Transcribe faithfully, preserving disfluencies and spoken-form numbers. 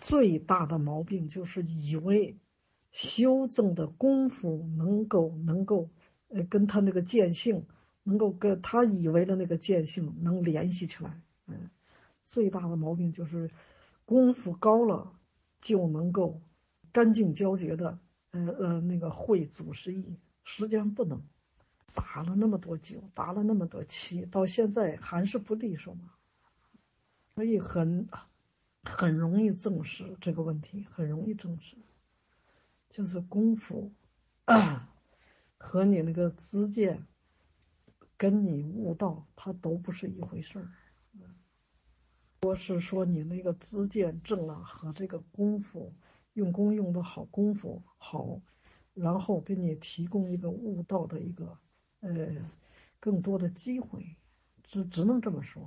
最大的毛病就是以为修正的功夫能够能够，呃，跟他那个见性能够跟他以为的那个见性能联系起来。嗯，最大的毛病就是功夫高了就能够干净焦绝的，呃呃那个会祖师意，实际上不能。打了那么多九，打了那么多七，到现在还是不利索嘛，所以很很容易证实这个问题，很容易证实，就是功夫啊和你那个知见跟你悟道，它都不是一回事儿。我是说你那个知见正了和这个功夫用功用的好，功夫好，然后给你提供一个悟道的一个呃更多的机会，只只能这么说。